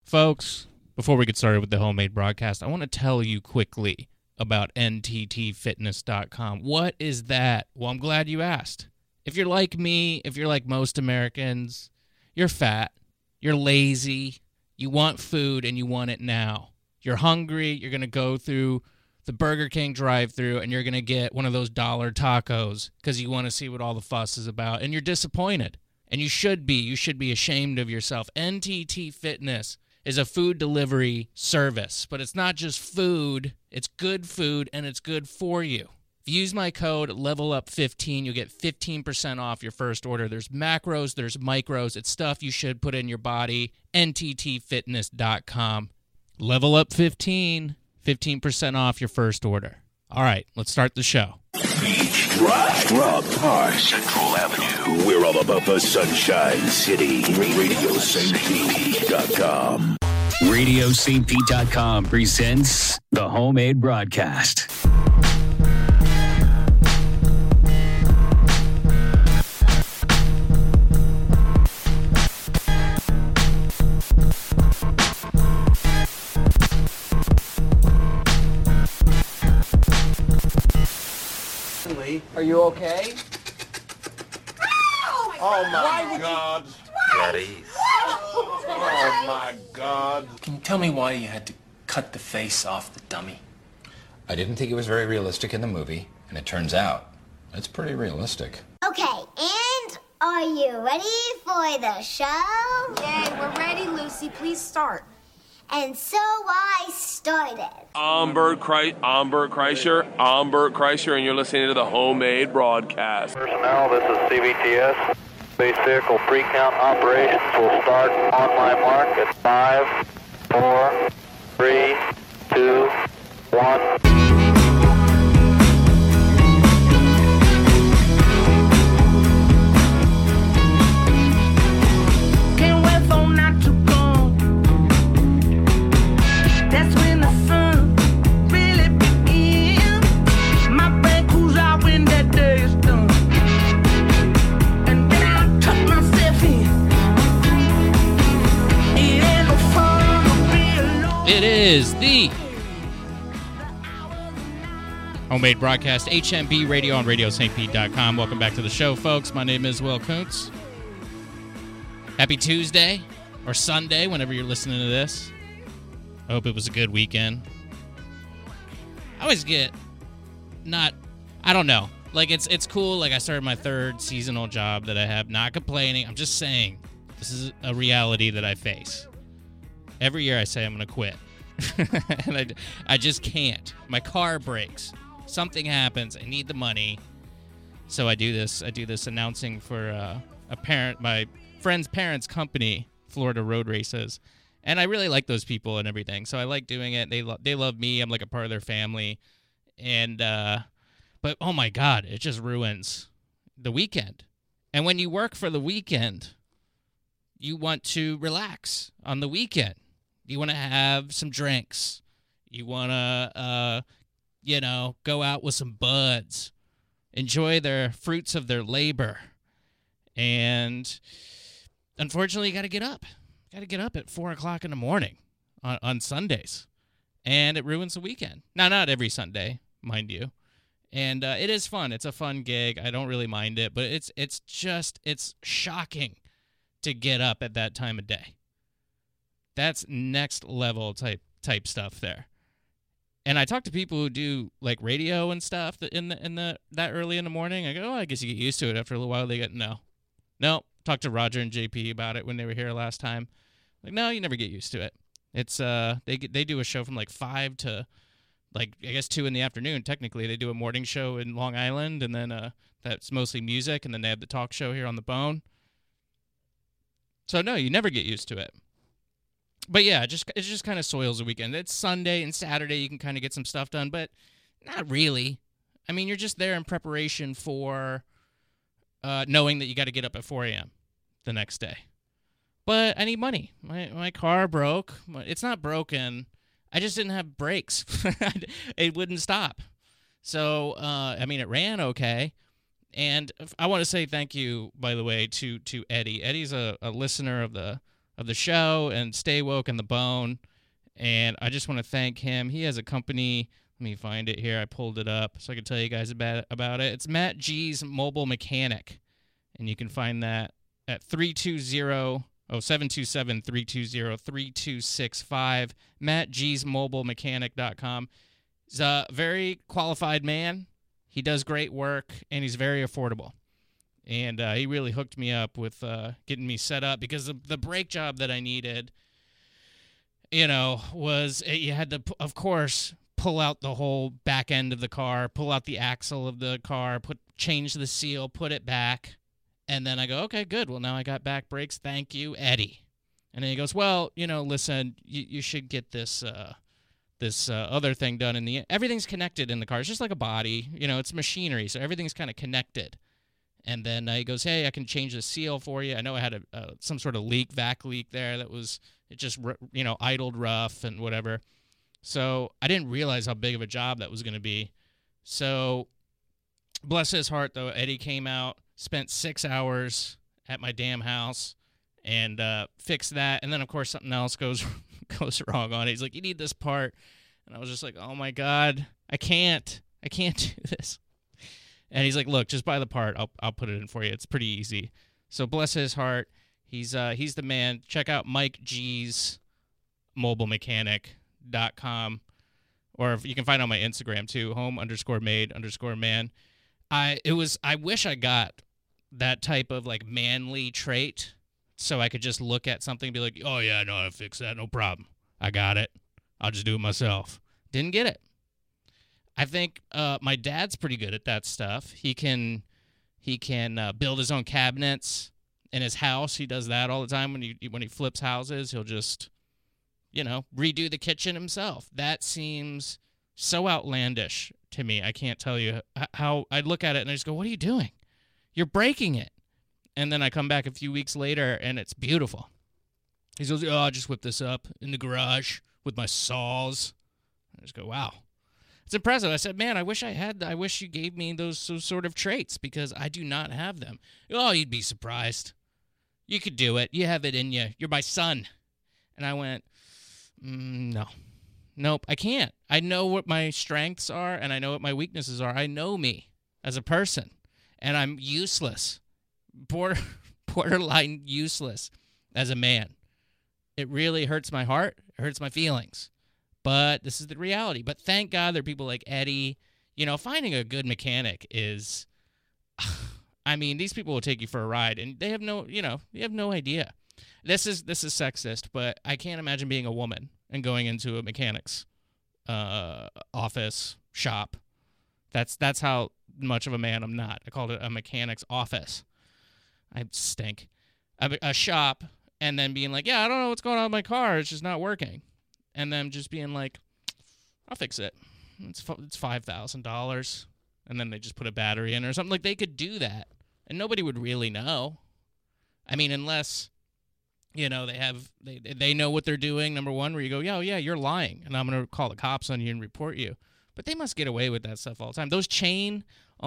Folks, before we get started with the homemade broadcast, I want to tell you quickly about NTTfitness.com. What is that? Well, I'm glad you asked. If you're like me, if you're like most Americans, you're fat, you're lazy, you want food, and you want it now. You're hungry, you're going to go through the Burger King drive-thru, and you're going to get one of those dollar tacos because you want to see what all the fuss is about, and you're disappointed. And you should be. You should be ashamed of yourself. NTT Fitness is a food delivery service, but it's not just food. It's good food, and it's good for you. If you use my code LEVELUP15, you'll get 15% off your first order. There's macros, there's micros. It's stuff you should put in your body. NTTfitness.com. LEVELUP15, 15% off your first order. All right, let's start the show. Beach, Drive, Rock, Park, Central Avenue. We're all about the Sunshine City. RadioSaintPete.com. RadioSaintPete.com presents the homemade broadcast. Are you okay? Oh my God. Daddy. Oh my God. Can you tell me why you had to cut the face off the dummy? I didn't think it was very realistic in the movie, and it turns out it's pretty realistic. Okay, and are you ready for the show? Yay, we're ready, Lucy. Please start. And so I started. I'm Bert Kreischer, and you're listening to the homemade broadcast. Personnel, this is CVTS. Space vehicle pre-count operations will start on my mark at 5, 4, 3, 2, 1. It is the homemade broadcast, HMB Radio on RadioSaintPete.com. Welcome back to the show, folks. My name is Will Kuntz. Happy Tuesday or Sunday, whenever you're listening to this. I hope it was a good weekend. I always get I don't know. Like, it's cool. Like, I started my third seasonal job that I have. Not complaining. I'm just saying this is a reality that I face. Every year I say I'm going to quit. And I just can't. My car breaks. Something happens. I need the money. So I do this announcing for my friend's parents' company, Florida Road Races. And I really like those people and everything. So I like doing it. They love me. I'm like a part of their family. And but oh my God, it just ruins the weekend. And when you work for the weekend, you want to relax on the weekend. You want to have some drinks. You want to, go out with some buds. Enjoy the fruits of their labor. And unfortunately, you got to get up. Got to get up at 4 o'clock in the morning on Sundays. And it ruins the weekend. Now, not every Sunday, mind you. And it is fun. It's a fun gig. I don't really mind it. But it's shocking to get up at that time of day. That's next level type stuff there. And I talk to people who do like radio and stuff that that early in the morning. I go, I guess you get used to it. After a little while, they get no. Talked to Roger and JP about it when they were here last time. Like, no, you never get used to it. It's they do a show from like 5 to like I guess 2 in the afternoon. Technically, they do a morning show in Long Island, and then that's mostly music, and then they have the talk show here on the Bone. So no, you never get used to it. But yeah, it just kind of soils the weekend. It's Sunday and Saturday, you can kind of get some stuff done, but not really. I mean, you're just there in preparation for knowing that you got to get up at 4 a.m. the next day. But I need money. My car broke. It's not broken. I just didn't have brakes. It wouldn't stop. So, it ran okay. And I want to say thank you, by the way, to Eddie. Eddie's a listener of the of the show and Stay Woke and The Bone. And I just want to thank him. He has a company. Let me find it here. I pulled it up so I can tell you guys about it. It's Matt G's Mobile Mechanic. And you can find that at 727-320-3265. MattG'sMobileMechanic.com. He's a very qualified man. He does great work, and he's very affordable. And he really hooked me up with getting me set up because the brake job that I needed, was you had to, of course, pull out the whole back end of the car, pull out the axle of the car, change the seal, put it back. And then I go, okay, good. Well, now I got back brakes. Thank you, Eddie. And then he goes, well, listen, you should get this other thing done in the... Everything's connected in the car. It's just like a body. It's machinery, so everything's kind of connected. And then he goes, hey, I can change the seal for you. I know I had some sort of vac leak there that was... It just, idled rough and whatever. So I didn't realize how big of a job that was going to be. So, bless his heart, though, Eddie came out, spent 6 hours at my damn house, and fixed that. And then, of course, something else goes wrong on it. He's like, you need this part. And I was just like, oh, my God, I can't do this. And he's like, look, just buy the part. I'll put it in for you. It's pretty easy. So, bless his heart. He's the man. Check out Mike G's mobilemechanic.com, or if you can find it on my Instagram too, home_made_man. I wish I got that type of like manly trait, so I could just look at something and be like, oh yeah, I know how to fix that, no problem. I got it. I'll just do it myself. Didn't get it. I think my dad's pretty good at that stuff. He can build his own cabinets in his house. He does that all the time when he flips houses. He'll just, redo the kitchen himself. That seems so outlandish to me. I can't tell you how I look at it and I just go, what are you doing? You're breaking it. And then I come back a few weeks later and it's beautiful. He goes, oh, I'll just whip this up in the garage with my saws. I just go, wow. It's impressive. I said, man, I wish you gave me those sort of traits because I do not have them. Oh, you'd be surprised. You could do it. You have it in you. You're my son. And I went, no. Nope, I can't. I know what my strengths are, and I know what my weaknesses are. I know me as a person, and I'm useless. Borderline useless as a man. It really hurts my heart. It hurts my feelings. But this is the reality. But thank God there are people like Eddie. Finding a good mechanic is... I mean, these people will take you for a ride, and they have no idea. This is sexist, but I can't imagine being a woman and going into a mechanic's office, shop. That's how much of a man I'm not. I called it a mechanic's office. I stink. A shop, and then being like, yeah, I don't know what's going on with my car. It's just not working. And then just being like, I'll fix it. It's $5,000. And then they just put a battery in or something. Like, they could do that. And nobody would really know. I mean, unless, they know what they're doing, number one, where you go, yeah, you're lying. And I'm going to call the cops on you and report you. But they must get away with that stuff all the time. Those chain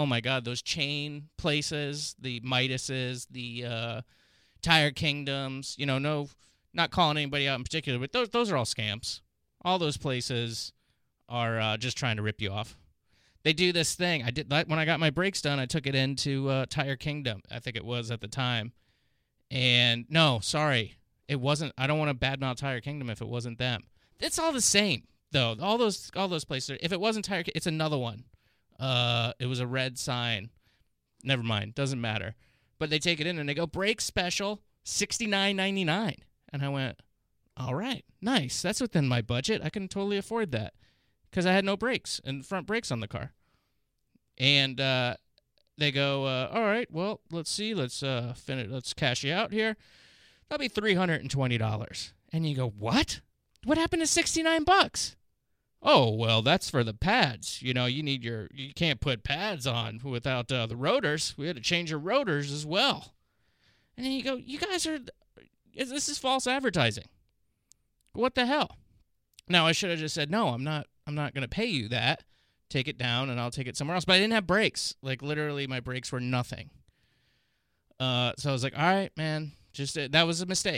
places, the Midases, the Tire Kingdoms, no, not calling anybody out in particular, but those are all scams. All those places are just trying to rip you off. They do this thing. I did that when I got my brakes done. I took it into Tire Kingdom, I think it was at the time. And no, sorry, it wasn't. I don't want to badmouth Tire Kingdom if it wasn't them. It's all the same, though. All those places. If it wasn't Tire Kingdom, it's another one. It was a red sign. Never mind, doesn't matter. But they take it in and they go, brake special, $69.99. And I went, all right, nice. That's within my budget. I can totally afford that. Because I had no brakes and front brakes on the car. And they go, all right, well, let's see. Let's cash you out here. That'll be $320. And you go, what? What happened to $69? Oh, well, that's for the pads. You can't put pads on without the rotors. We had to change your rotors as well. And then you go, you guys this is false advertising. What the hell? Now, I should have just said, no, I'm not going to pay you that. Take it down, and I'll take it somewhere else. But I didn't have brakes. Like, literally, my brakes were nothing. So I was like, all right, man, that was a mistake.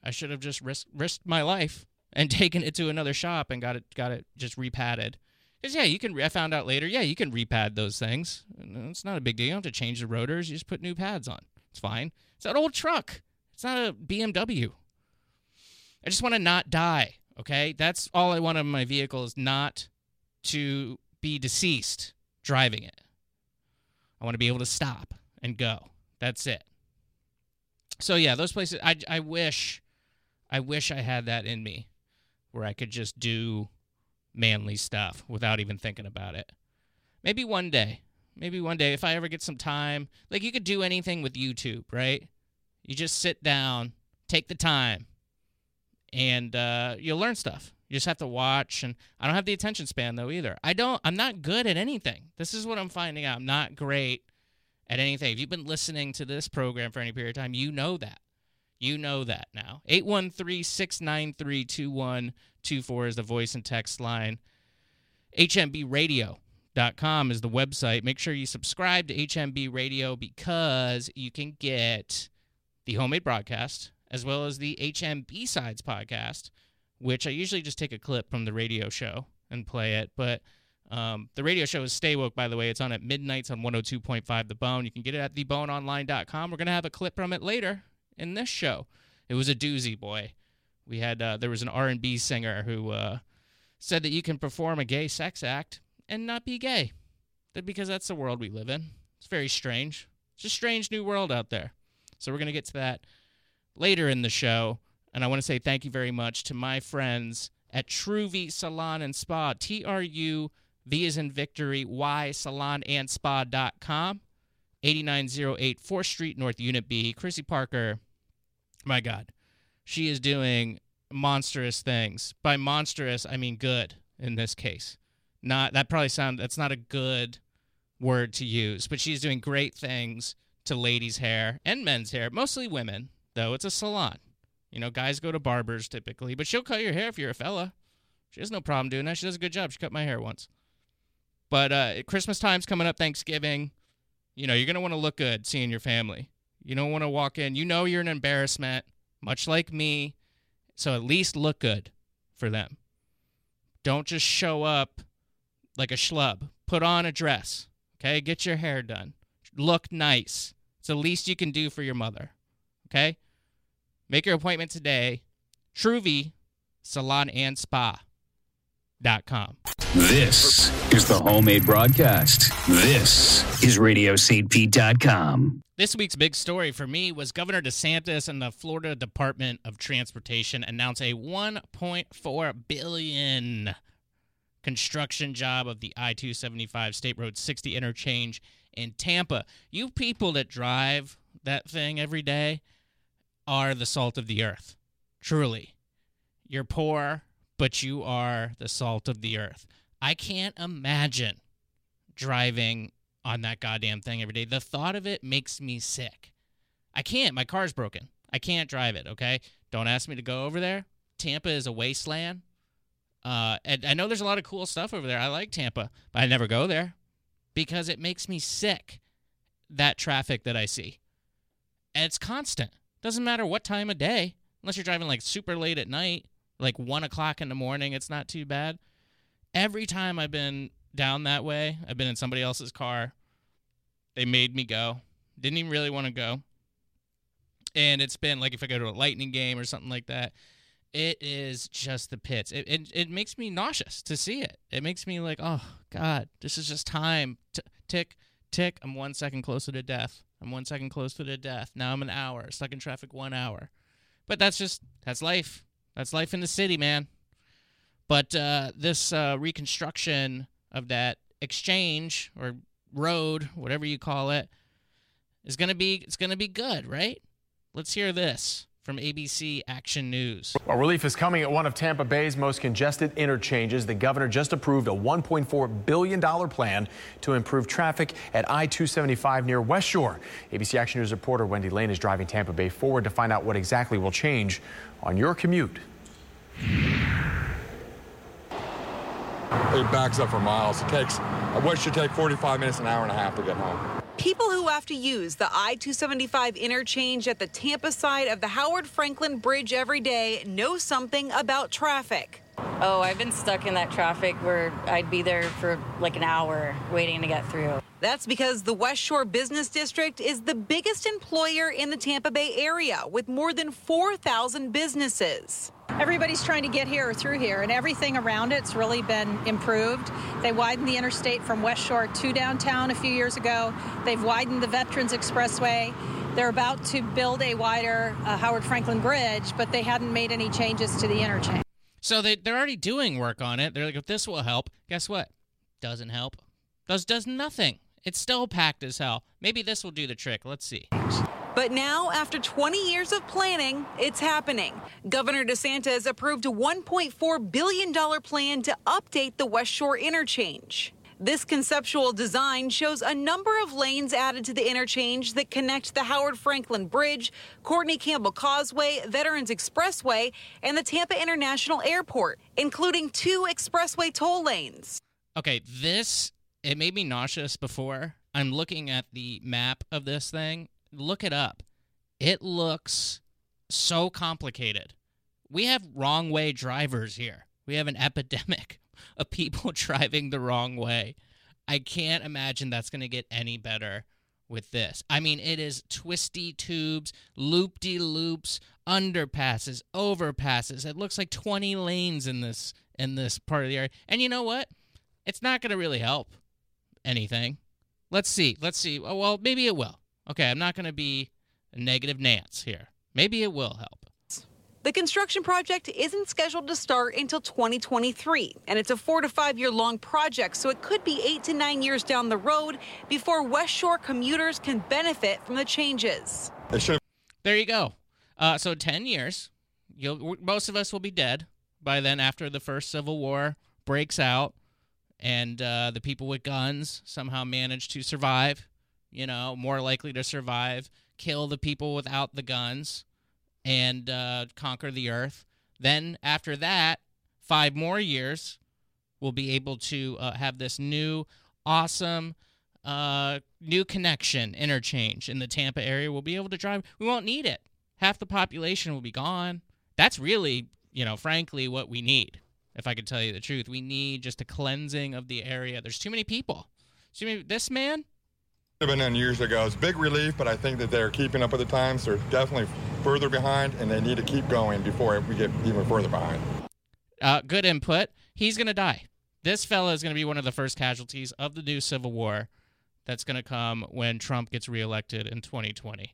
I should have just risked my life and taken it to another shop and got it just repadded. Because, I found out later, you can repad those things. It's not a big deal. You don't have to change the rotors. You just put new pads on. It's fine. It's an old truck. It's not a BMW. I just want to not die, okay? That's all I want of my vehicle, is not to be deceased driving it. I want to be able to stop and go. That's it. So, those places, I wish I had that in me where I could just do manly stuff without even thinking about it. Maybe one day, if I ever get some time, like you could do anything with YouTube, right? You just sit down, take the time, and you'll learn stuff. You just have to watch, and I don't have the attention span, though, either. I'm not good at anything. This is what I'm finding out. I'm not great at anything. If you've been listening to this program for any period of time, you know that. You know that now. 813-693-2124 is the voice and text line. HMBradio.com is the website. Make sure you subscribe to HMB Radio because you can get the Homemade Broadcast as well as the HMB Sides podcast, which I usually just take a clip from the radio show and play it. But the radio show is Stay Woke, by the way. It's on at midnights on 102.5 The Bone. You can get it at theboneonline.com. We're going to have a clip from it later in this show. It was a doozy, boy. We had there was an R&B singer who said that you can perform a gay sex act and not be gay, because that's the world we live in. It's very strange. It's a strange new world out there. So we're going to get to that later in the show, and I want to say thank you very much to my friends at Truvi Salon and Spa, TRUV as in Victory, Y salonandspa.com, 8908 4th Street, North Unit B. Chrissy Parker, my God, she is doing monstrous things. By monstrous, I mean good in this case. That's not a good word to use, but she's doing great things to ladies' hair and men's hair, mostly women, though. It's a salon. Guys go to barbers typically, but she'll cut your hair if you're a fella. She has no problem doing that. She does a good job. She cut my hair once. But Christmas time's coming up, Thanksgiving. You're going to want to look good seeing your family. You don't want to walk in. You're an embarrassment, much like me, so at least look good for them. Don't just show up like a schlub. Put on a dress, okay? Get your hair done. Look nice. It's the least you can do for your mother, okay? Make your appointment today. Truvi Salon and Spa.com. This is the Homemade Broadcast. This is RadioSt.Pete.com. This week's big story for me was Governor DeSantis and the Florida Department of Transportation announced a $1.4 billion construction job of the I-275 State Road 60 interchange in Tampa. You people that drive that thing every day are the salt of the earth. Truly. You're poor, but you are the salt of the earth. I can't imagine driving on that goddamn thing every day. The thought of it makes me sick. I can't. My car's broken. I can't drive it, okay? Don't ask me to go over there. Tampa is a wasteland. And I know there's a lot of cool stuff over there. I like Tampa, but I never go there because it makes me sick, that traffic that I see. And it's constant. Doesn't matter what time of day, unless you're driving like super late at night, like 1 o'clock in the morning, it's not too bad. Every time I've been down that way, I've been in somebody else's car. They made me go. Didn't even really want to go. And it's been like if I go to a Lightning game or something like that, it is just the pits. It makes me nauseous to see it. It makes me like, oh, God, this is just time. Tick, tick. I'm 1 second closer to death. I'm 1 second closer to death. Now I'm an hour. Stuck in traffic 1 hour. But that's life. That's life in the city, man. But this reconstruction of that exchange or road, whatever you call it, it's gonna be good, right? Let's hear this from ABC Action News. Well, relief is coming at one of Tampa Bay's most congested interchanges. The governor just approved a $1.4 billion plan to improve traffic at I-275 near West Shore. ABC Action News reporter Wendy Lane is driving Tampa Bay forward to find out what exactly will change on your commute. It backs up for miles. I wish it take 45 minutes, an hour and a half to get home. People who have to use the I-275 interchange at the Tampa side of the Howard Franklin Bridge every day know something about traffic. Oh, I've been stuck in that traffic where I'd be there for like an hour waiting to get through. That's because the West Shore Business District is the biggest employer in the Tampa Bay area with more than 4,000 businesses. Everybody's trying to get here or through here, and everything around it's really been improved. They widened the interstate from West Shore to downtown a few years ago. They've widened the Veterans Expressway. They're about to build a wider Howard Franklin Bridge, but they hadn't made any changes to the interchange. So they're already doing work on it. They're like, if this will help, guess what? Doesn't help. Does nothing. It's still packed as hell. Maybe this will do the trick. Let's see. But now, after 20 years of planning, it's happening. Governor DeSantis approved a $1.4 billion plan to update the West Shore interchange. This conceptual design shows a number of lanes added to the interchange that connect the Howard Franklin Bridge, Courtney Campbell Causeway, Veterans Expressway, and the Tampa International Airport, including 2 expressway toll lanes. Okay, it made me nauseous before. I'm looking at the map of this thing. Look it up. It looks so complicated. We have wrong way drivers here. We have an epidemic of people driving the wrong way. I can't imagine that's going to get any better with this. I mean, it is twisty tubes, loop-de-loops, underpasses, overpasses. It looks like 20 lanes in this part of the area. And you know what? It's not going to really help anything. Let's see. Oh, well, maybe it will. Okay, I'm not going to be a negative Nance here. Maybe it will help. The construction project isn't scheduled to start until 2023, and it's a 4 to 5 year long project, so it could be 8 to 9 years down the road before West Shore commuters can benefit from the changes. There you go. So 10 years, most of us will be dead by then after the first Civil War breaks out, and the people with guns somehow manage to survive, more likely to survive, kill the people without the guns, and conquer the earth. Then after that, 5 more years, we'll be able to have this new, awesome, new connection, interchange in the Tampa area. We'll be able to drive. We won't need it. Half the population will be gone. That's really, frankly, what we need, if I could tell you the truth. We need just a cleansing of the area. There's too many people. This man? Have been done years ago. It's a big relief, but I think that they're keeping up with the times. They're definitely further behind, and they need to keep going before we get even further behind. Good input. He's going to die. This fella is going to be one of the first casualties of the new Civil War that's going to come when Trump gets reelected in 2020.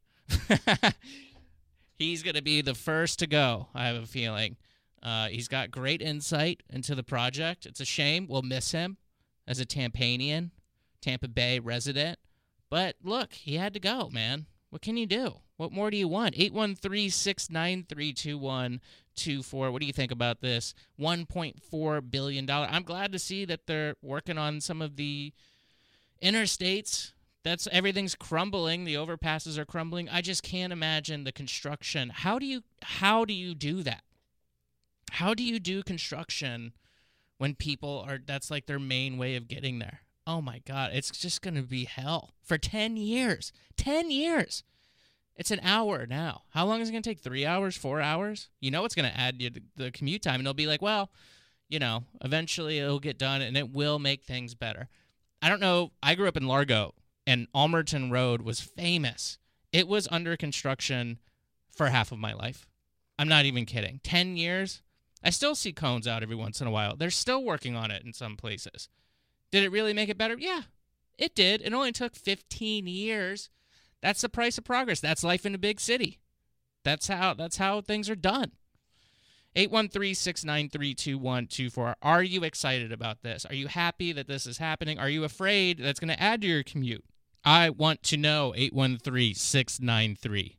He's going to be the first to go, I have a feeling. He's got great insight into the project. It's a shame. We'll miss him as a Tampanian, Tampa Bay resident. But look, he had to go, man. What can you do? What more do you want? 813-693-2124. What do you think about this? $1.4 billion. I'm glad to see that they're working on some of the interstates. Everything's crumbling. The overpasses are crumbling. I just can't imagine the construction. How do you do that? How do you do construction when people that's like their main way of getting there? Oh, my God. It's just going to be hell for 10 years. 10 years. It's an hour now. How long is it going to take? 3 hours? 4 hours? It's going to add you the commute time. And they'll be like, well, eventually it'll get done, and it will make things better. I don't know. I grew up in Largo, and Almerton Road was famous. It was under construction for half of my life. I'm not even kidding. 10 years? I still see cones out every once in a while. They're still working on it in some places. Did it really make it better? Yeah, it did. It only took 15 years. That's the price of progress. That's life in a big city. That's how things are done. 813-693-2124. Are you excited about this? Are you happy that this is happening? Are you afraid that's going to add to your commute? I want to know. 813-693-2124.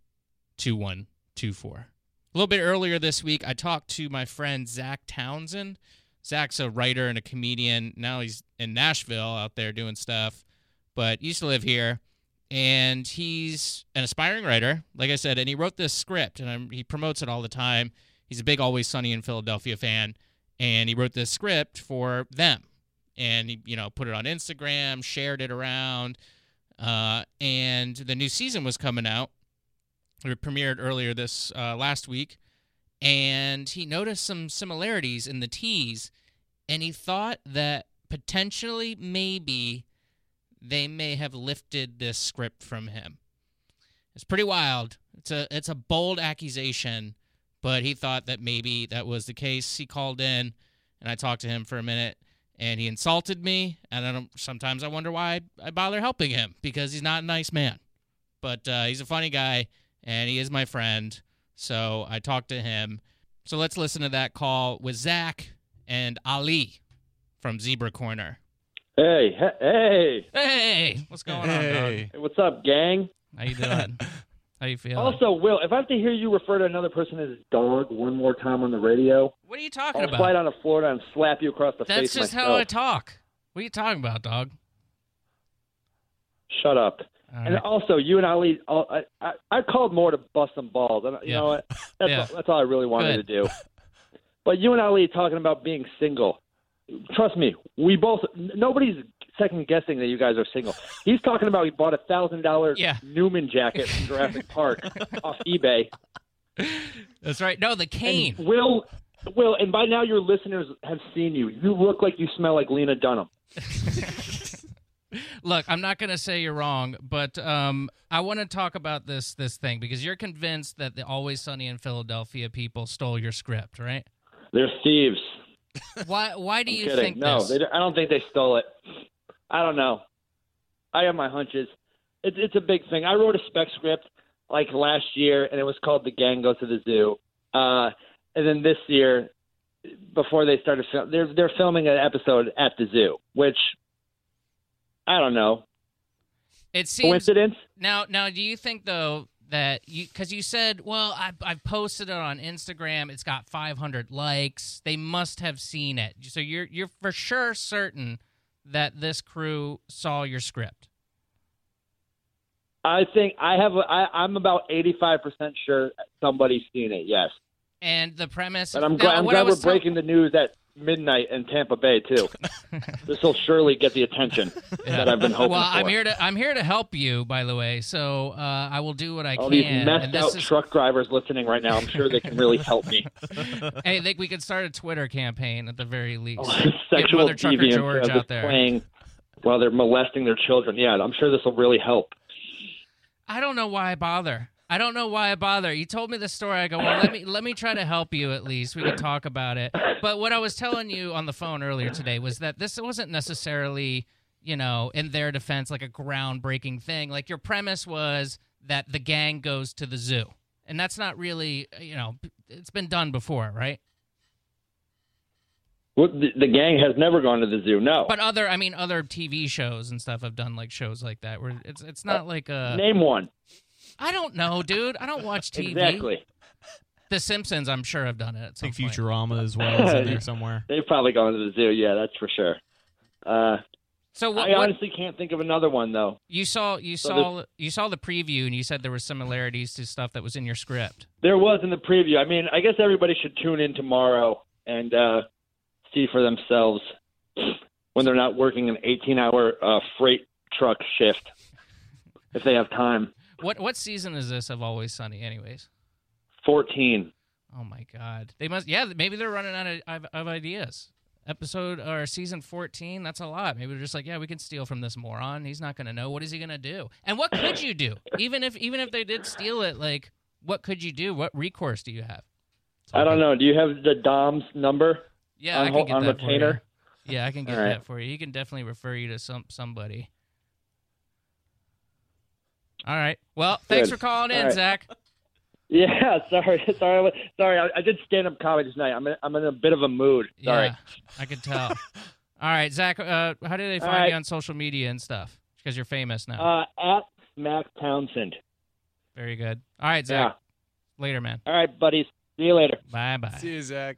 A little bit earlier this week, I talked to my friend Zach Townsend. Zach's a writer and a comedian. Now he's in Nashville out there doing stuff, but he used to live here, and he's an aspiring writer, like I said, and he wrote this script, and he promotes it all the time. He's a big Always Sunny in Philadelphia fan, and he wrote this script for them, and he put it on Instagram, shared it around, and the new season was coming out. It premiered earlier this last week, and he noticed some similarities in the tease, and he thought that potentially maybe they may have lifted this script from him. It's pretty wild. It's a bold accusation, but he thought that maybe that was the case. He called in, and I talked to him for a minute, and he insulted me, and sometimes I wonder why I bother helping him, because he's not a nice man. But he's a funny guy, and he is my friend, so I talked to him. So let's listen to that call with Zach and Ali from Zebra Corner. Hey. What's going on, dog? Hey, what's up, gang? How you doing? How you feeling? Also, Will, if I have to hear you refer to another person as dog one more time on the radio, what are you talking I'll about? slide down to Florida and slap you across the face That's just myself. how I talk. What are you talking about, dog? Shut up. All And right. also, you and Ali, I called more to bust some balls. You know what? That's all I really wanted to do. But you and Ali talking about being single. Trust me, nobody's second guessing that you guys are single. He's talking about he bought a $1,000 Newman jacket from Jurassic Park off eBay. That's right. No, the cane. And Will, and by now your listeners have seen you. You look like you smell like Lena Dunham. Look, I'm not going to say you're wrong, but I want to talk about this thing because you're convinced that the Always Sunny in Philadelphia people stole your script, right? They're thieves. Why do you kidding. think No, this? I don't think they stole it. I don't know. I have my hunches. It's a big thing. I wrote a spec script like last year, and it was called The Gang Goes to the Zoo. And then this year, before they started filming, they're filming an episode at the zoo, which I don't know. It seems coincidence. Now, do you think though that because you said, well, I've posted it on Instagram, it's got 500 likes. They must have seen it. So you're for sure certain that this crew saw your script. I think I'm about 85% sure somebody's seen it. Yes. And the premise. But I'm glad we're breaking the news at midnight in Tampa Bay too. This will surely get the attention that I've been hoping well, for. I'm here to help you, by the way. So I will do what I All can. these messed out truck drivers listening right now, I'm sure they can really help me. Hey, I think we could start a Twitter campaign at the very least. Sexual Mother Trucker deviants George out there playing while they're molesting their children. Yeah, I'm sure this will really help. I don't know why I bother. You told me the story. I go, well, let me try to help you at least. We can talk about it. But what I was telling you on the phone earlier today was that this wasn't necessarily, in their defense, like a groundbreaking thing. Like your premise was that the gang goes to the zoo. And that's not really, it's been done before, right? Well, the gang has never gone to the zoo, no. But other TV shows and stuff have done like shows like that where it's not like a... Name one. I don't know, dude. I don't watch TV. Exactly. The Simpsons, I'm sure, have done it at some I think point. Futurama as well is in there somewhere. They've probably gone to the zoo, yeah, that's for sure. I honestly can't think of another one, though. You saw the preview, and you said there were similarities to stuff that was in your script. There was in the preview. I mean, I guess everybody should tune in tomorrow and see for themselves when they're not working an 18-hour freight truck shift, if they have time. What season is this of Always Sunny, anyways? 14. Oh my God! They must. Yeah, maybe they're running out of ideas. Episode or season 14. That's a lot. Maybe they're just like, yeah, we can steal from this moron. He's not going to know. What is he going to do? And what could you do? Even if they did steal it, like, what could you do? What recourse do you have? I don't know. Do you have the Dom's number? Yeah, I can get that retainer? For you. Yeah, I can get All right. that for you. He can definitely refer you to somebody. All right. Well, thanks for calling in, right. Zach. Yeah, sorry. I did stand-up comedy tonight. I'm in a bit of a mood. Sorry. Yeah, I can tell. All right, Zach, how do they find you on social media and stuff? Because you're famous now. At Smack Townsend. Very good. All right, Zach. Yeah. Later, man. All right, buddies. See you later. Bye-bye. See you, Zach.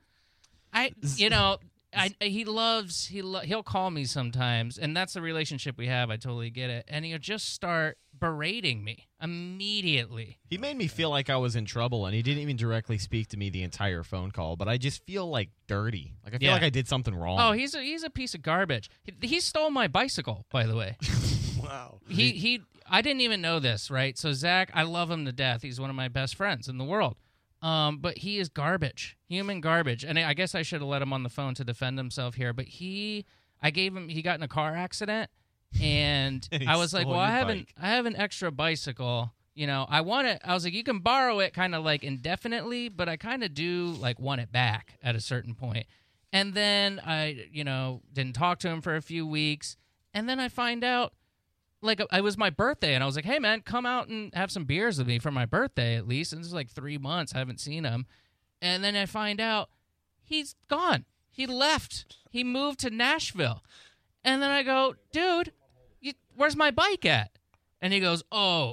He'll call me sometimes, and that's the relationship we have. I totally get it. And he'll just start berating me immediately. He made me feel like I was in trouble, and he didn't even directly speak to me the entire phone call, but I just feel like dirty. Like I feel like I did something wrong. Oh, he's a piece of garbage. He stole my bicycle, by the way. Wow. I didn't even know this, right? So Zach, I love him to death. He's one of my best friends in the world. But he is garbage, human garbage. And I guess I should have let him on the phone to defend himself here. But he got in a car accident, and I was like, well, I have an extra bicycle. You know, I want it. I was like, you can borrow it kind of like indefinitely, but I kind of do like want it back at a certain point. And then I, didn't talk to him for a few weeks. And then I find out, like, it was my birthday, and I was like, hey, man, come out and have some beers with me for my birthday at least. And this is like 3 months. I haven't seen him. And then I find out he's gone. He left. He moved to Nashville. And then I go, dude, where's my bike at? And he goes,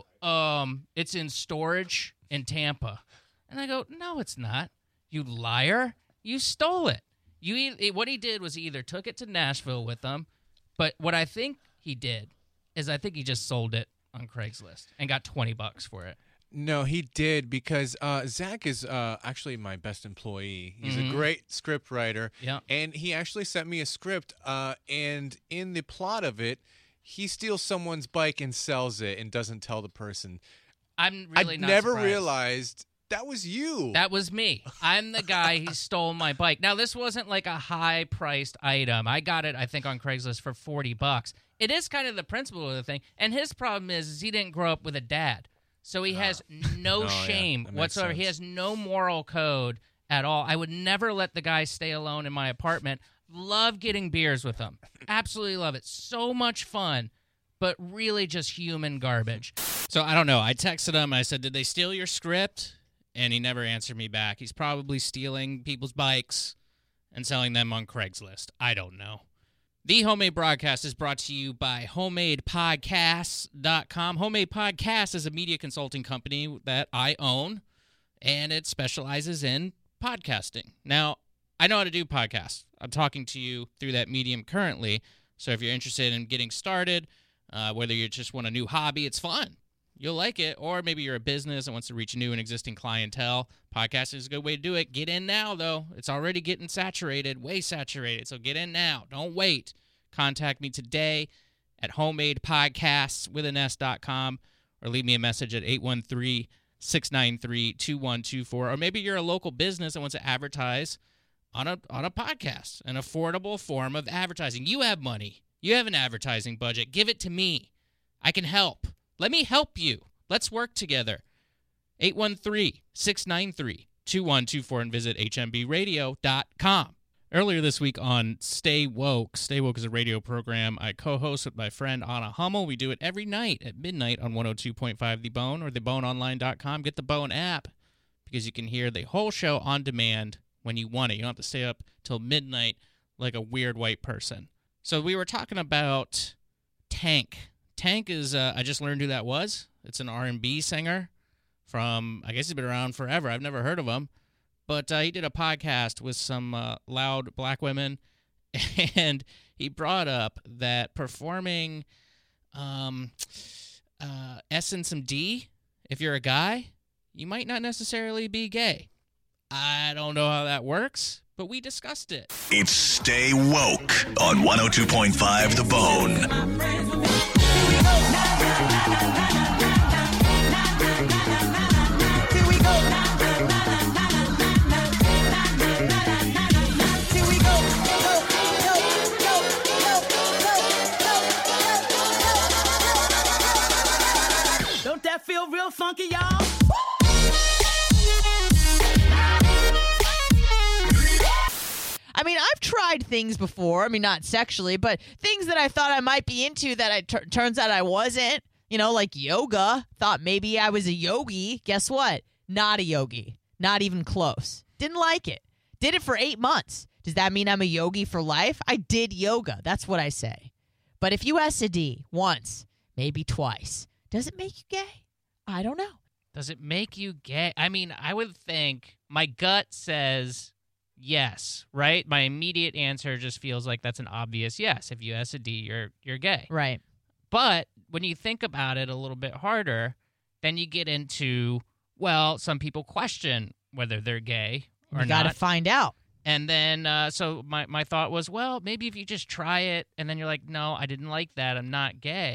it's in storage in Tampa. And I go, no, it's not. You liar. You stole it. What he did was he either took it to Nashville with him, but what I think he did is I think he just sold it on Craigslist and got $20 for it. No, he did, because Zach is actually my best employee. He's a great script writer. Yeah. And he actually sent me a script, and in the plot of it, he steals someone's bike and sells it and doesn't tell the person. I'm really not never surprised. Realized that was you. That was me. I'm the guy who stole my bike. Now, this wasn't like a high-priced item. I got it, I think, on Craigslist for $40. It is kind of the principle of the thing. And his problem is he didn't grow up with a dad. So he has no shame whatsoever. He has no moral code at all. I would never let the guy stay alone in my apartment. Love getting beers with him. Absolutely love it. So much fun, but really just human garbage. So I don't know. I texted him. I said, did they steal your script? And he never answered me back. He's probably stealing people's bikes and selling them on Craigslist. I don't know. The Homemade Broadcast is brought to you by HomemadePodcasts.com. Homemade Podcast is a media consulting company that I own, and it specializes in podcasting. Now, I know how to do podcasts. I'm talking to you through that medium currently, so if you're interested in getting started, whether you just want a new hobby, it's fun. You'll like it, or maybe you're a business that wants to reach new and existing clientele. Podcasting is a good way to do it. Get in now, though. It's already getting saturated, way saturated, so get in now. Don't wait. Contact me today at homemadepodcasts.com or leave me a message at 813-693-2124. Or maybe you're a local business that wants to advertise on a podcast, an affordable form of advertising. You have money. You have an advertising budget. Give it to me. I can help. Let me help you. Let's work together. 813-693-2124 and visit hmbradio.com. Earlier this week on Stay Woke is a radio program I co-host with my friend Anna Hummel. We do it every night at midnight on 102.5 The Bone or theboneonline.com. Get the Bone app because you can hear the whole show on demand when you want it. You don't have to stay up till midnight like a weird white person. So we were talking about Tank. Tank is, I just learned who that was. It's an R&B singer from, I guess he's been around forever. I've never heard of him. But he did a podcast with some loud black women, and he brought up that performing S and some D, if you're a guy, you might not necessarily be gay. I don't know how that works, but we discussed it. It's Stay Woke on 102.5 The Bone. Don't that feel real funky, y'all? I mean, I've tried things before. I mean, not sexually, but things that I thought I might be into that turns out I wasn't. You know, like yoga. Thought maybe I was a yogi. Guess what? Not a yogi. Not even close. Didn't like it. Did it for 8 months. Does that mean I'm a yogi for life? I did yoga. That's what I say. But if you S&D once, maybe twice, does it make you gay? I don't know. Does it make you gay? I mean, I would think my gut says yes, right? My immediate answer just feels like that's an obvious yes. If you S&D, you're gay. Right. But when you think about it a little bit harder, then you get into, well, some people question whether they're gay or not. You got to find out. And then, so my thought was, well, maybe if you just try it, and then you're like, no, I didn't like that, I'm not gay.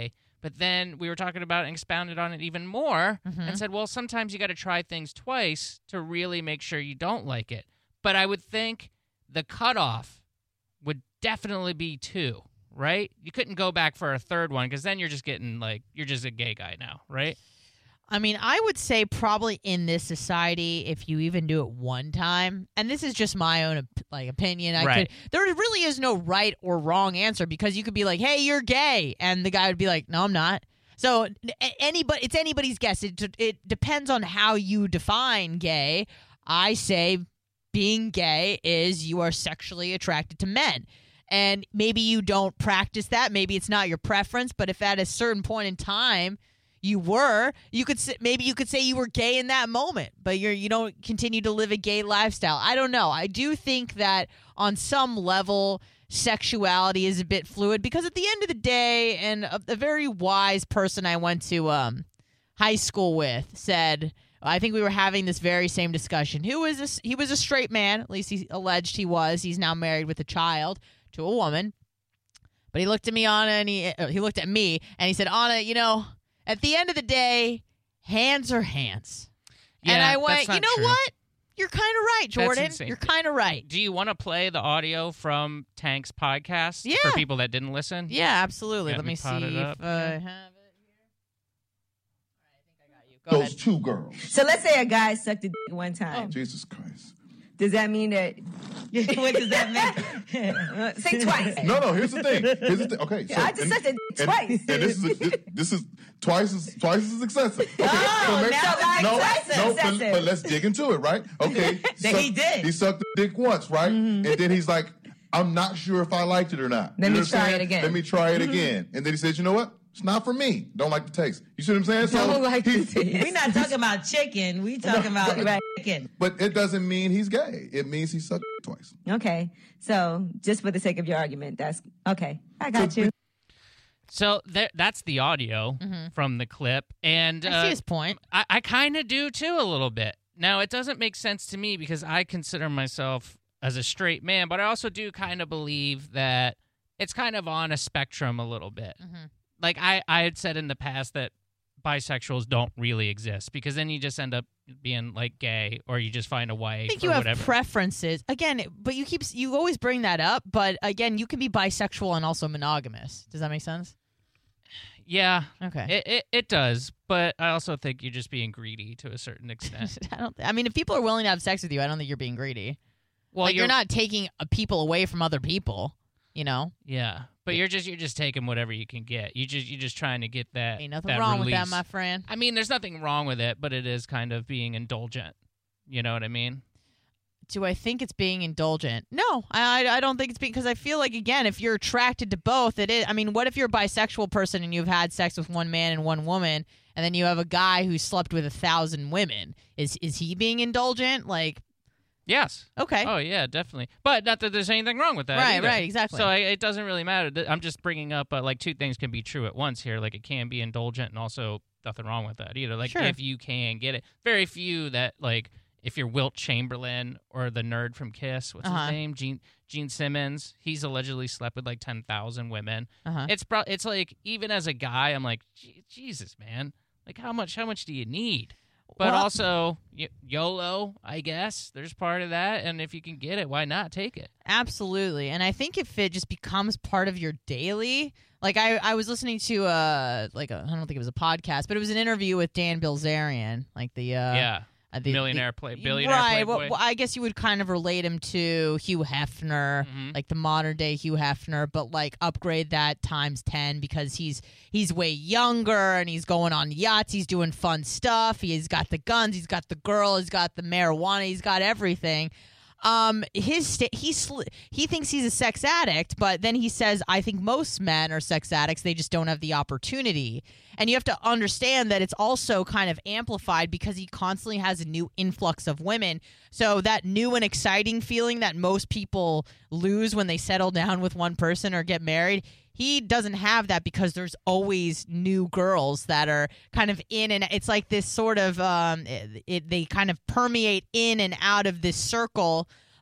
But then we were talking about it and expounded on it even more and said, well, sometimes you got to try things twice to really make sure you don't like it. But I would think the cutoff would definitely be 2, right? You couldn't go back for a third one because then you're just getting you're just a gay guy now, right? I mean, I would say probably in this society, if you even do it one time, and this is just my own opinion, there really is no right or wrong answer because you could be like, hey, you're gay. And the guy would be like, no, I'm not. So it's anybody's guess. It depends on how you define gay. I say being gay is you are sexually attracted to men. And maybe you don't practice that. Maybe it's not your preference. But if at a certain point in time you could say you were gay in that moment, but you don't continue to live a gay lifestyle. I don't know. I do think that on some level sexuality is a bit fluid because at the end of the day, and a very wise person I went to high school with said, I think we were having this very same discussion. He was a straight man, at least he alleged he was. He's now married with a child to a woman. But he looked at me, Anna, and he looked at me and he said, Anna, at the end of the day, hands are hands. Yeah, and I went, what? You're kind of right, Jordan. You're kind of right. Do you want to play the audio from Tank's podcast for people that didn't listen? Yeah, absolutely. Let me see if I have it here. All right, I think I got you. Go ahead. Those 2 girls. So let's say a guy sucked a dick one time. Oh, Jesus Christ. Does that mean that... What does that mean? Say twice. No, here's the thing. Okay, so... I just sucked a dick twice. And this is twice as excessive. Okay, but let's dig into it, right? Okay. He did. He sucked the dick once, right? And then he's like, I'm not sure if I liked it or not. Let me try it again. And then he says, you know what? It's not for me. Don't like the taste. You see what I'm saying? Don't like the taste. We're not talking about chicken. We talking about chicken. But it doesn't mean he's gay. It means he sucked twice. Okay. So just for the sake of your argument, that's okay. I got you. So that's the audio from the clip. And I see his point. I kind of do, too, a little bit. Now, it doesn't make sense to me because I consider myself as a straight man, but I also do kind of believe that it's kind of on a spectrum a little bit. Like I had said in the past that bisexuals don't really exist because then you just end up being like gay or you just find a wife. I think you have preferences again, but you always bring that up. But again, you can be bisexual and also monogamous. Does that make sense? Yeah. Okay. It does, but I also think you're just being greedy to a certain extent. I mean, if people are willing to have sex with you, I don't think you're being greedy. Well, you're not taking people away from other people. Yeah, but you're just taking whatever you can get. You're just trying to get that. Ain't nothing wrong with that, my friend. I mean, there's nothing wrong with it, but it is kind of being indulgent. You know what I mean? Do I think it's being indulgent? No, I don't think it's because I feel like, again, if you're attracted to both, it is. I mean, what if you're a bisexual person and you've had sex with one man and one woman, and then you have a guy who slept with 1,000 women? Is he being indulgent? Like. Yes. Okay. Oh, yeah, definitely. But not that there's anything wrong with that. Right, either. right, exactly. So it doesn't really matter. I'm just bringing up, 2 things can be true at once here. Like, it can be indulgent and also nothing wrong with that either. Like, if you can get it. Very few that, if you're Wilt Chamberlain or the nerd from Kiss, what's his name? Gene Simmons. He's allegedly slept with, 10,000 women. It's like, even as a guy, I'm like, Jesus, man. Like, how much do you need? But also, YOLO, I guess. There's part of that. And if you can get it, why not take it? Absolutely. And I think if it just becomes part of your daily, I was listening to, I don't think it was a podcast, but it was an interview with Dan Bilzerian, billionaire playboy. Right. Well, I guess you would kind of relate him to Hugh Hefner, like the modern day Hugh Hefner, but upgrade that times 10 because he's way younger and he's going on yachts. He's doing fun stuff. He's got the guns. He's got the girl. He's got the marijuana. He's got everything. He thinks he's a sex addict, but then he says, I think most men are sex addicts. They just don't have the opportunity. And you have to understand that it's also kind of amplified because he constantly has a new influx of women. So that new and exciting feeling that most people lose when they settle down with one person or get married, he doesn't have that because there's always new girls that are kind of in, and it's like this sort of they kind of permeate in and out of this circle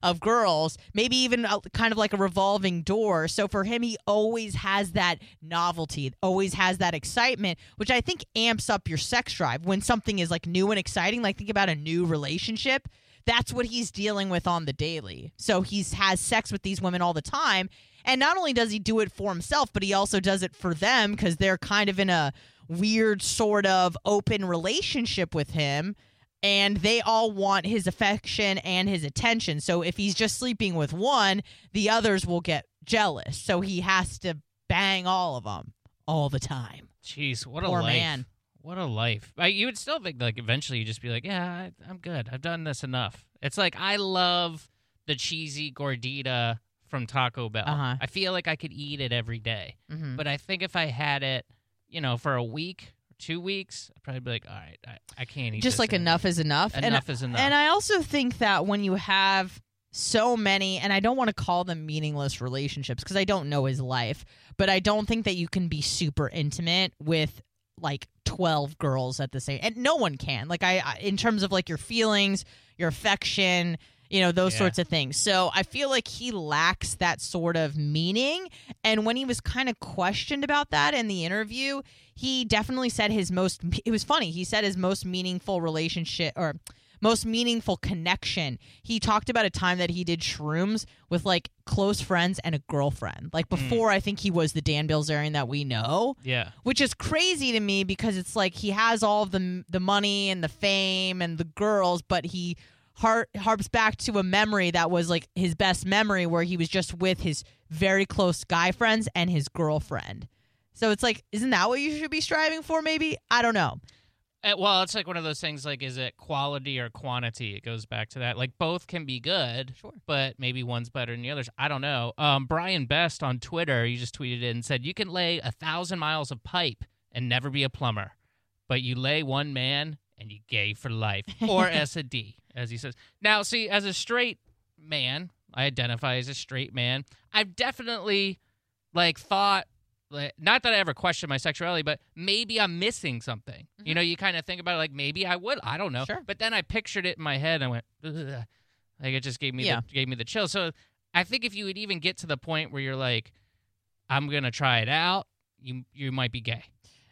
of girls, maybe even kind of like a revolving door. So for him, he always has that novelty, always has that excitement, which I think amps up your sex drive when something is like new and exciting. Like think about a new relationship. That's what he's dealing with on the daily. So he has sex with these women all the time. And not only does he do it for himself, but he also does it for them because they're kind of in a weird sort of open relationship with him. And they all want his affection and his attention. So if he's just sleeping with one, the others will get jealous. So he has to bang all of them all the time. Jeez, what a Poor life. man. What a life. You would still think, like, eventually you just be like, yeah, I'm good. I've done this enough. It's like I love the cheesy gordita from Taco Bell. Uh-huh. I feel like I could eat it every day. Mhm. But I think if I had it, for a week or 2 weeks, I'd probably be like, all right, I can't eat Just this like anymore. enough is enough. Enough is enough. And I also think that when you have so many, and I don't want to call them meaningless relationships because I don't know his life, but I don't think that you can be super intimate with like 12 girls at the same, and no one can. Like I in terms of like your feelings, your affection, those sorts of things. So I feel like he lacks that sort of meaning. And when he was kind of questioned about that in the interview, he definitely said it was funny. He said his most meaningful relationship or most meaningful connection. He talked about a time that he did shrooms with like close friends and a girlfriend. Like before, I think he was the Dan Bilzerian that we know. Yeah. Which is crazy to me because it's like he has all of the money and the fame and the girls, but he harps back to a memory that was like his best memory where he was just with his very close guy friends and his girlfriend. So it's like, isn't that what you should be striving for maybe? I don't know. Well, it's like one of those things, like, is it quality or quantity? It goes back to that. Like, both can be good, but maybe one's better than the others. I don't know. Brian Best on Twitter, he just tweeted it and said, you can lay 1,000 miles of pipe and never be a plumber, but you lay one man and you gay for life, or S a D, as he says. Now, see, as a straight man, I identify as a straight man, I've definitely, thought, not that I ever questioned my sexuality, but maybe I'm missing something. Mm-hmm. You kind of think about it like maybe I would. I don't know. Sure. But then I pictured it in my head and I went, ugh. Like it just gave me the chill. So I think if you would even get to the point where you're like, I'm going to try it out, you might be gay.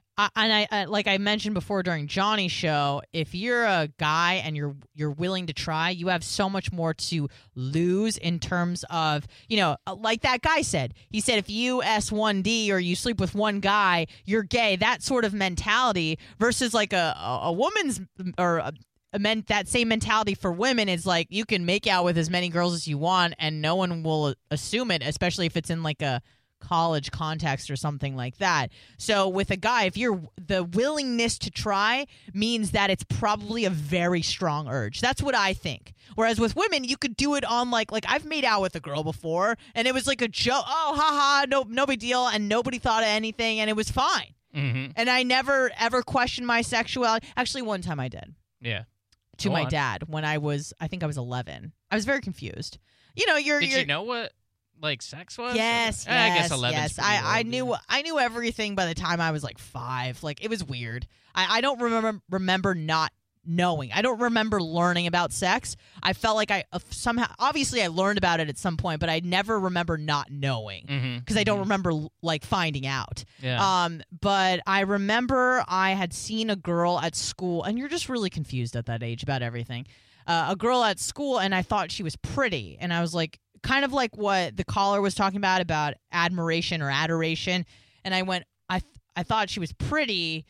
And like I mentioned before during Johnny's show, if you're a guy and you're willing to try, you have so much more to lose in terms of, like that guy said. He said if you S1D or you sleep with one guy, you're gay. That sort of mentality versus like a woman's or that same mentality for women is like you can make out with as many girls as you want and no one will assume it, especially if it's in like a college context or something like that. So with a guy, if the willingness to try means that it's probably a very strong urge. That's what I think. Whereas with women, you could do it on like I've made out with a girl before and it was like a joke. Oh, haha, no big deal. And nobody thought of anything and it was fine. Mm-hmm. And I never ever questioned my sexuality. Actually, one time I did. Yeah. To my dad when I think I was 11. I was very confused. Did you know what sex was? Yes, I guess 11. Yes. I knew everything by the time I was like 5. Like it was weird. I don't remember not knowing. I don't remember learning about sex. I felt like I somehow, obviously I learned about it at some point, but I never remember not knowing because I don't remember like finding out. Yeah. But I remember I had seen a girl at school, and you're just really confused at that age about everything. A girl at school, and I thought she was pretty, and I was like, kind of like what the caller was talking about admiration or adoration. And I went, I thought she was pretty.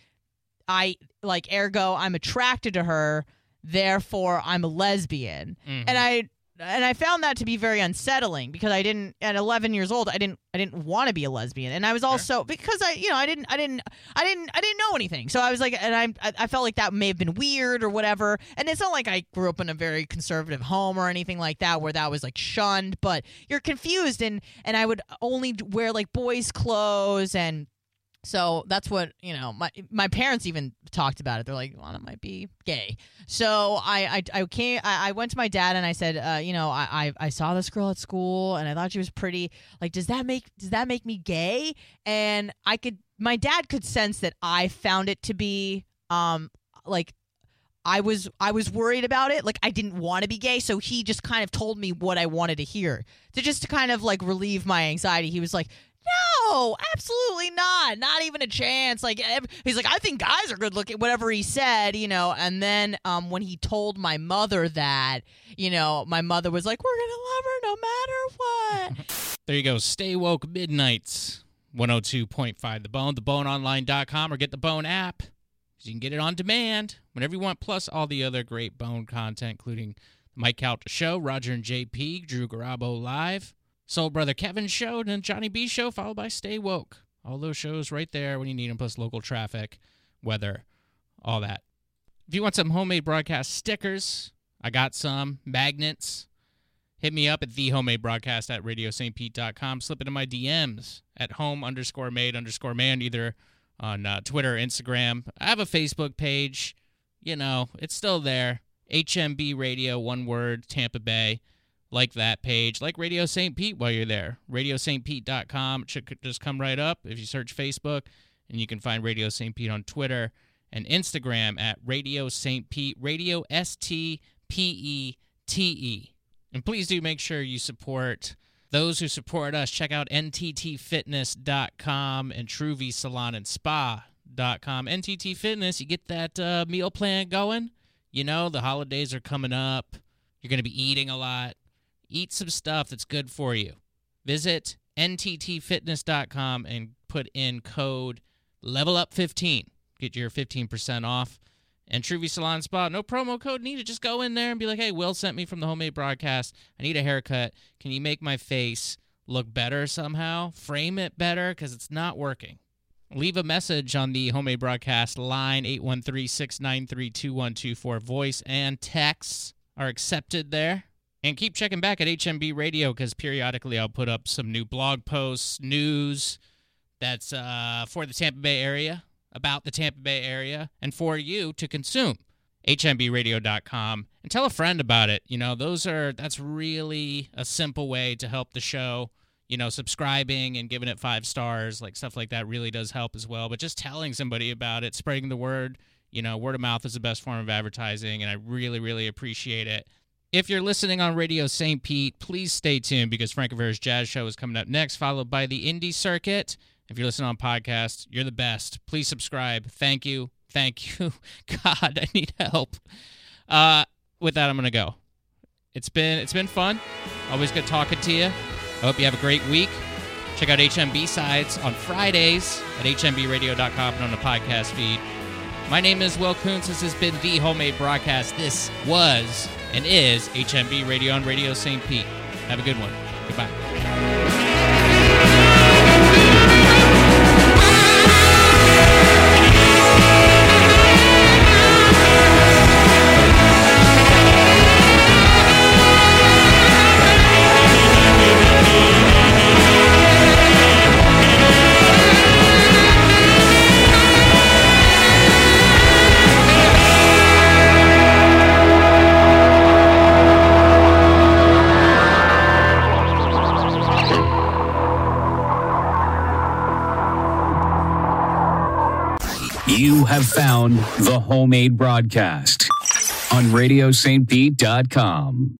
Ergo, I'm attracted to her. Therefore, I'm a lesbian. Mm-hmm. And I found that to be very unsettling because I didn't, at 11 years old, I didn't want to be a lesbian. And I was also, because I didn't know anything. So I was like, and I felt like that may have been weird or whatever. And it's not like I grew up in a very conservative home or anything like that where that was like shunned, but you're confused. And I would only wear like boys' clothes. And so that's what, my parents even talked about it. They're like, well, it might be gay. So I went to my dad and I said, I saw this girl at school and I thought she was pretty. Like, does that make me gay? And my dad could sense that I found it to be, I was worried about it. Like, I didn't want to be gay, so he just kind of told me what I wanted to hear. To kind of, like, relieve my anxiety. He was like, no, absolutely not. Not even a chance. Like, he's like, I think guys are good looking, whatever he said, you know. And then when he told my mother that, you know, my mother was like, we're going to love her no matter what. There you go. Stay Woke Midnights, 102.5 The Bone, theboneonline.com, or get the Bone app. You can get it on demand whenever you want, plus all the other great Bone content, including the Mike Calta Show, Roger and JP, Drew Garabo Live, Soul Brother Kevin Show, and then Johnny B Show, followed by Stay Woke. All those shows right there when you need them, plus local traffic, weather, all that. If you want some homemade broadcast stickers, I got some. Magnets. Hit me up at thehomemadebroadcast@radiostpete.com. Slip into my DMs at home_made_man, either on Twitter, Instagram. I have a Facebook page. You know, it's still there. HMB Radio, one word, Tampa Bay. Like that page. Like Radio St. Pete while you're there. RadioSt.Pete.com. It should just come right up if you search Facebook. And you can find Radio St. Pete on Twitter and Instagram at Radio St. Pete. Radio STPETE. And please do make sure you support those who support us. Check out NTTFitness.com and Truvy Salon and Spa.com. NTT Fitness, you get that meal plan going. You know, the holidays are coming up. You're going to be eating a lot. Eat some stuff that's good for you. Visit NTTFitness.com and put in code LEVELUP15. Get your 15% off. And Truvy Salon Spa, no promo code needed. Just go in there and be like, hey, Will sent me from the Homemade Broadcast. I need a haircut. Can you make my face look better somehow? Frame it better? Because it's not working. Leave a message on the Homemade Broadcast line, 813-693-2124. Voice and texts are accepted there. And keep checking back at HMB Radio, because periodically I'll put up some new blog posts, news that's for the Tampa Bay area, about the Tampa Bay area, and for you to consume. HMBradio.com. And tell a friend about it. You know, that's really a simple way to help the show. You know, subscribing and giving it 5 stars, like stuff like that really does help as well. But just telling somebody about it, spreading the word, you know, word of mouth is the best form of advertising, and I really, really appreciate it. If you're listening on Radio St. Pete, please stay tuned, because Frank Rivera's Jazz Show is coming up next, followed by the Indie Circuit. If you're listening on podcast, you're the best. Please subscribe. Thank you. Thank you. God, I need help. With that, I'm going to go. It's been fun. Always good talking to you. I hope you have a great week. Check out HMB Sides on Fridays at hmbradio.com and on the podcast feed. My name is Will Kuntz. This has been The Homemade Broadcast. This was and is HMB Radio on Radio St. Pete. Have a good one. Goodbye. You have found the Homemade Broadcast on RadioStPete.com.